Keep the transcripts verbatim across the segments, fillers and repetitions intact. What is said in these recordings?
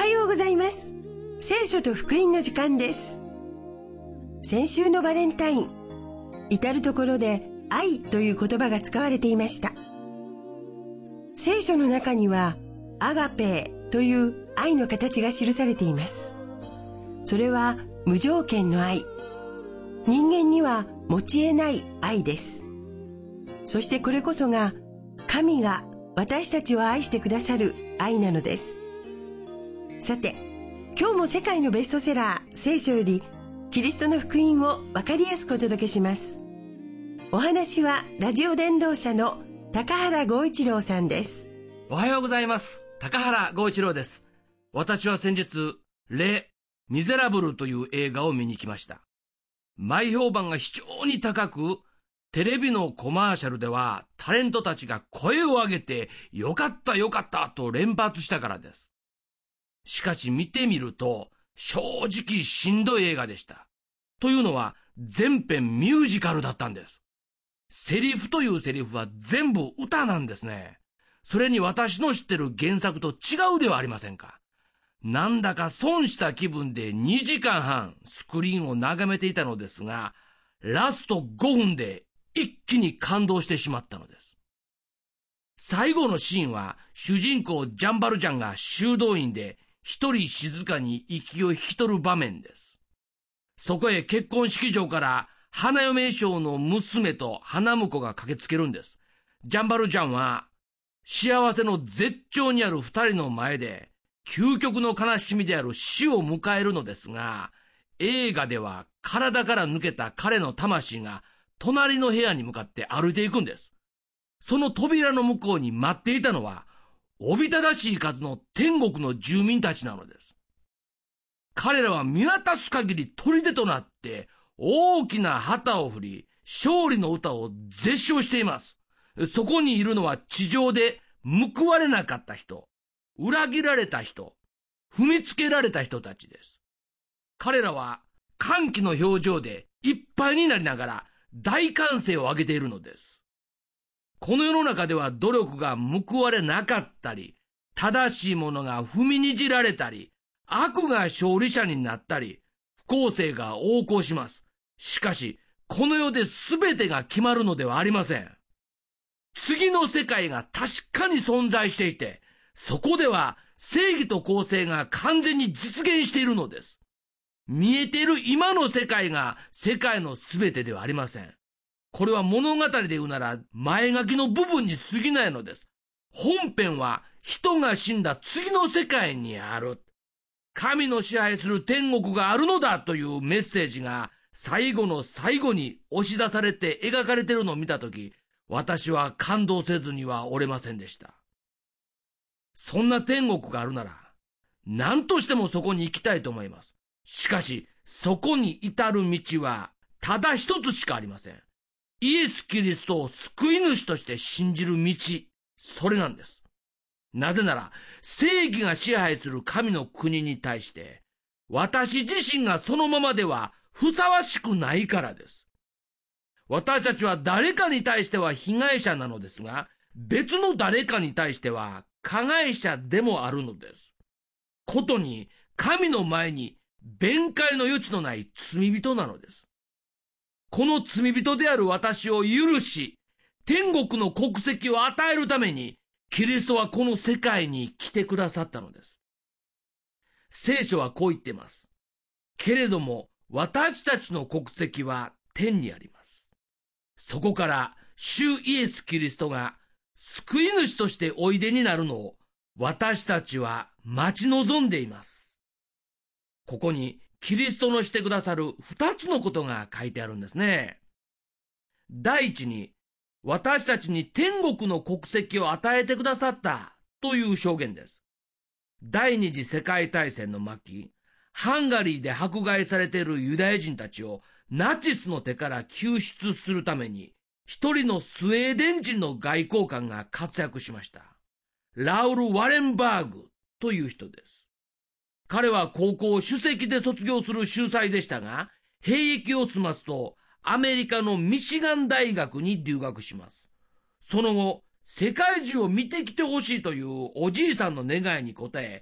はようございます。聖書と福音の時間です。先週のバレンタイン、至るところで愛という言葉が使われていました。聖書の中にはアガペーという愛の形が記されています。それは無条件の愛、人間には持ち得ない愛です。そしてこれこそが神が私たちを愛してくださる愛なのです。さて、今日も世界のベストセラー聖書よりキリストの福音を分かりやすくお届けします。お話はラジオ伝道者の高原剛一郎さんです。 おはようございます。高原剛一郎です。私は先日、レ・ミゼラブルという映画を見に来ました。前評判が非常に高く、テレビのコマーシャルではタレントたちが声を上げてよかったよかったと連発したからです。しかし見てみると正直しんどい映画でした。というのは全編ミュージカルだったんです。セリフというセリフは全部歌なんですね。それに私の知ってる原作と違うではありませんか。なんだか損した気分でにじかんはんスクリーンを眺めていたのですが、ラストごふんで一気に感動してしまったのです。最後のシーンは主人公ジャンバルジャンが修道院で一人静かに息を引き取る場面です。そこへ結婚式場から花嫁衣装の娘と花婿が駆けつけるんです。ジャンバルジャンは幸せの絶頂にある二人の前で究極の悲しみである死を迎えるのですが、映画では体から抜けた彼の魂が隣の部屋に向かって歩いていくんです。その扉の向こうに待っていたのはおびただしい数の天国の住民たちなのです。彼らは見渡す限り砦となって大きな旗を振り、勝利の歌を絶唱しています。そこにいるのは地上で報われなかった人、裏切られた人、踏みつけられた人たちです。彼らは歓喜の表情でいっぱいになりながら大歓声を上げているのです。この世の中では努力が報われなかったり、正しいものが踏みにじられたり、悪が勝利者になったり、不公正が横行します。しかし、この世で全てが決まるのではありません。次の世界が確かに存在していて、そこでは正義と公正が完全に実現しているのです。見えている今の世界が世界の全てではありません。これは物語で言うなら前書きの部分に過ぎないのです。本編は人が死んだ次の世界にある。神の支配する天国があるのだというメッセージが最後の最後に押し出されて描かれているのを見たとき、私は感動せずにはおれませんでした。そんな天国があるなら、何としてもそこに行きたいと思います。しかし、そこに至る道はただ一つしかありません。イエス・キリストを救い主として信じる道、それなんです。なぜなら、正義が支配する神の国に対して、私自身がそのままではふさわしくないからです。私たちは誰かに対しては被害者なのですが、別の誰かに対しては加害者でもあるのです。ことに、神の前に弁解の余地のない罪人なのです。この罪人である私を許し、天国の国籍を与えるために、キリストはこの世界に来てくださったのです。聖書はこう言っています。けれども、私たちの国籍は天にあります。そこから、主イエス・キリストが救い主としておいでになるのを、私たちは待ち望んでいます。ここに、キリストのしてくださる二つのことが書いてあるんですね。第一に、私たちに天国の国籍を与えてくださったという証言です。第二次世界大戦の末期、ハンガリーで迫害されているユダヤ人たちをナチスの手から救出するために、一人のスウェーデン人の外交官が活躍しました。ラウル・ワレンバーグという人です。彼は高校を首席で卒業する秀才でしたが、兵役を済ますとアメリカのミシガン大学に留学します。その後、世界中を見てきてほしいというおじいさんの願いに応え、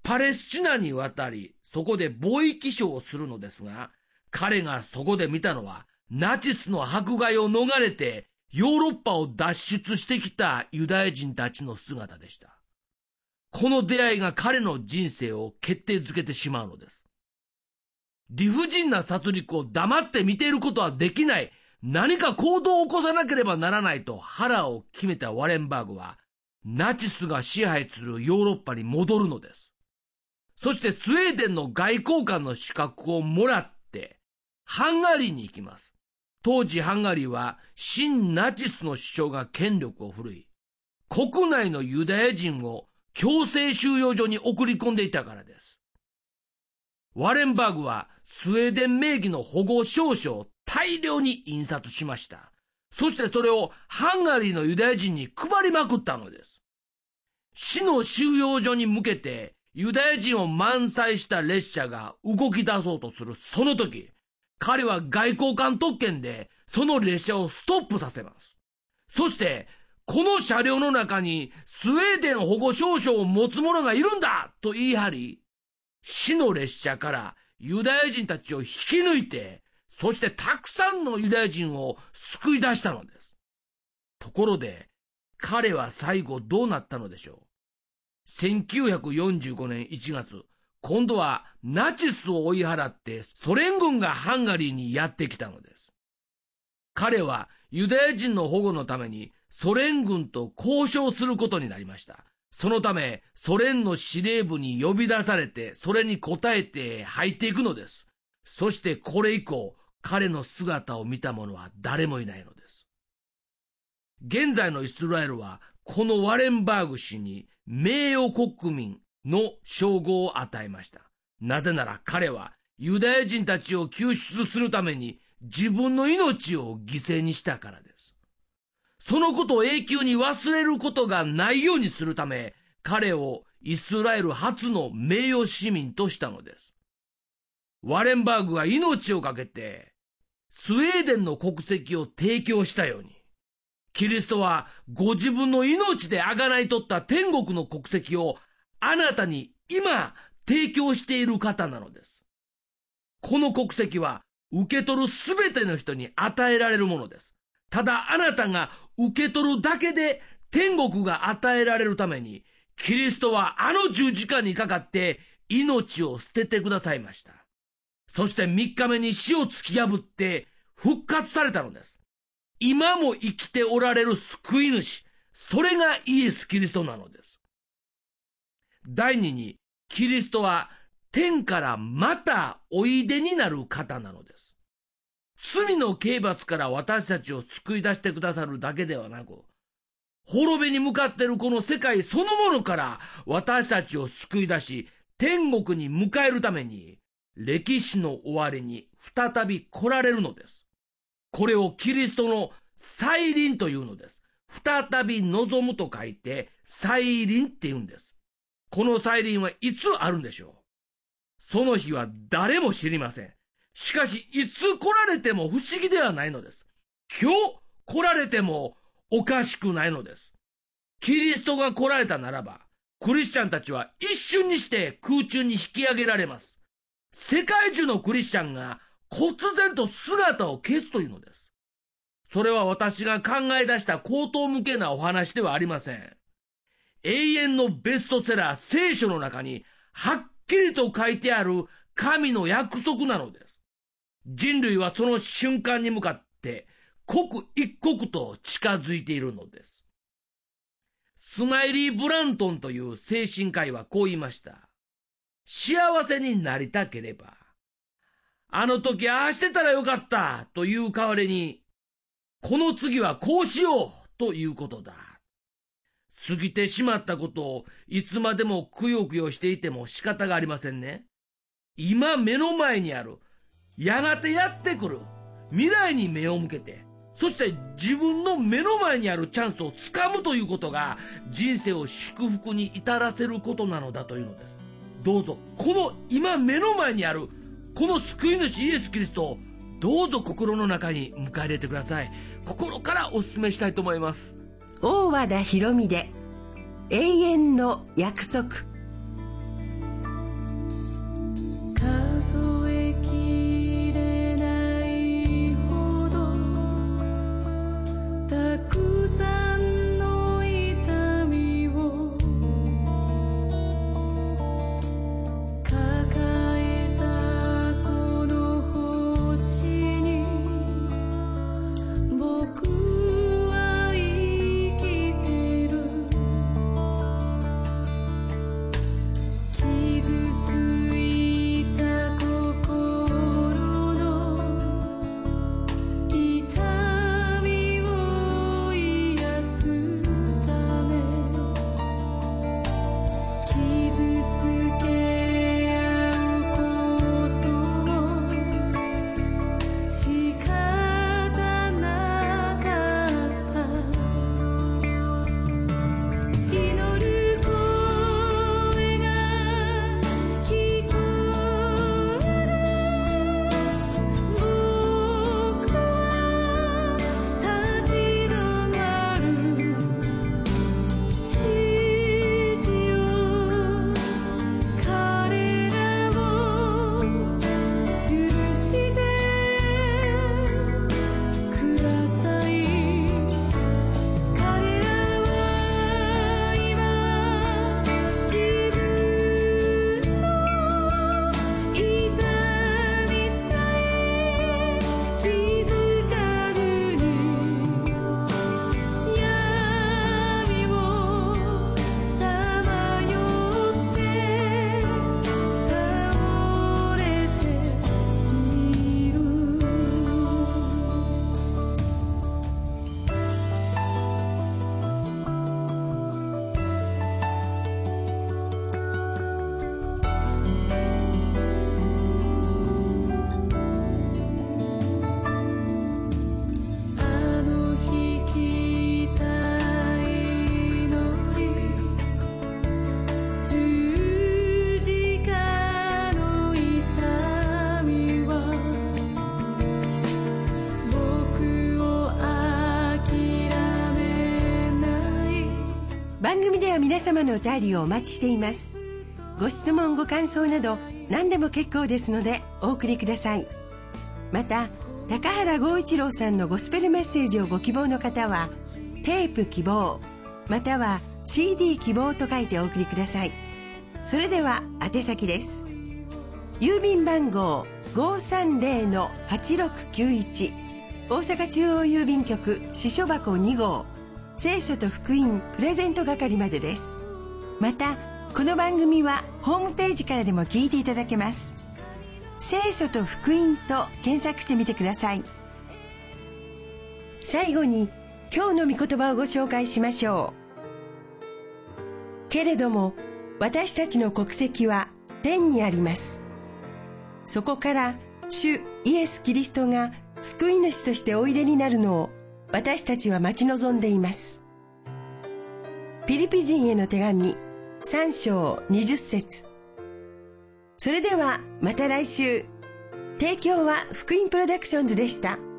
パレスチナに渡り、そこで貿易商をするのですが、彼がそこで見たのは、ナチスの迫害を逃れて、ヨーロッパを脱出してきたユダヤ人たちの姿でした。この出会いが彼の人生を決定づけてしまうのです。理不尽な殺戮を黙って見ていることはできない、何か行動を起こさなければならないと腹を決めたワレンバーグは、ナチスが支配するヨーロッパに戻るのです。そしてスウェーデンの外交官の資格をもらって、ハンガリーに行きます。当時ハンガリーは新ナチスの首相が権力を振るい、国内のユダヤ人を強制収容所に送り込んでいたからです。ワレンバーグはスウェーデン名義の保護証書を大量に印刷しました。そしてそれをハンガリーのユダヤ人に配りまくったのです。死の収容所に向けてユダヤ人を満載した列車が動き出そうとするその時、彼は外交官特権でその列車をストップさせます。そして、この車両の中にスウェーデン保護証書を持つ者がいるんだと言い張り、死の列車からユダヤ人たちを引き抜いて、そしてたくさんのユダヤ人を救い出したのです。ところで、彼は最後どうなったのでしょう。せんきゅうひゃくよんじゅうごねんいちがつ、今度はナチスを追い払ってソ連軍がハンガリーにやってきたのです。彼はユダヤ人の保護のためにソ連軍と交渉することになりました。そのためソ連の司令部に呼び出されて、それに応えて入っていくのです。そしてこれ以降、彼の姿を見た者は誰もいないのです。現在のイスラエルはこのワレンバーグ氏に名誉国民の称号を与えました。なぜなら彼はユダヤ人たちを救出するために自分の命を犠牲にしたからです。そのことを永久に忘れることがないようにするため、彼をイスラエル初の名誉市民としたのです。ワレンバーグが命を懸けてスウェーデンの国籍を提供したように、キリストはご自分の命で贖い取った天国の国籍をあなたに今提供している方なのです。この国籍は受け取るすべての人に与えられるものです。ただあなたが受け取るだけで天国が与えられるために、キリストはあの十字架にかかって命を捨ててくださいました。そして三日目に死を突き破って復活されたのです。今も生きておられる救い主、それがイエス・キリストなのです。第二に、キリストは天からまたおいでになる方なのです。罪の刑罰から私たちを救い出してくださるだけではなく、滅びに向かっているこの世界そのものから私たちを救い出し、天国に迎えるために、歴史の終わりに再び来られるのです。これをキリストの再臨というのです。再び望むと書いて再臨って言うんです。この再臨はいつあるんでしょう。その日は誰も知りません。しかしいつ来られても不思議ではないのです。今日来られてもおかしくないのです。キリストが来られたならば、クリスチャンたちは一瞬にして空中に引き上げられます。世界中のクリスチャンが忽然と姿を消すというのです。それは私が考え出した高等無形なお話ではありません。永遠のベストセラー聖書の中にはっきりと書いてある神の約束なのです。人類はその瞬間に向かって刻一刻と近づいているのです。スマイリー・ブラントンという精神科医はこう言いました。幸せになりたければ、あの時ああしてたらよかったという代わりに、この次はこうしようということだ。過ぎてしまったことをいつまでもくよくよしていても仕方がありませんね。今目の前にある、やがてやってくる未来に目を向けて、そして自分の目の前にあるチャンスをつかむということが人生を祝福に至らせることなのだというのです。どうぞこの今目の前にあるこの救い主イエス・キリストをどうぞ心の中に迎え入れてください。心からお勧めしたいと思います。 大和田博美で永遠の約束。 えきれないほどたくさんの痛みを抱えたこの星に僕は生きてる。傷ついた心の痛みを癒すため傷つけ合うことも仕方なかった。祈る声が聞こえる。僕は立ち止まる。指示を彼らを許してください。彼らは今自分の痛みさえ気づかずに闇をさまよって倒れている。あの日聞いた祈り、十字架の痛みは僕を諦めない。 番組では皆様のお便りをお待ちしています。ご質問ご感想など何でも結構ですのでお送りください。また高原剛一郎さんのゴスペルメッセージをご希望の方はテープ希望または シーディー 希望と書いてお送りください。それでは宛先です。郵便番号 ごーさんぜろのはちろくきゅういち 大阪中央郵便局支所箱に号聖書と福音プレゼント係までです。またこの番組はホームページからでも聞いていただけます。聖書と福音と検索してみてください。最後に今日の御言葉をご紹介しましょう。けれども私たちの国籍は天にあります。そこから主イエス・キリストが救い主としておいでになるのを私たちは待ち望んでいます。ピリピ人への手紙さん章にじゅっ節。それではまた来週。提供は福音プロダクションズでした。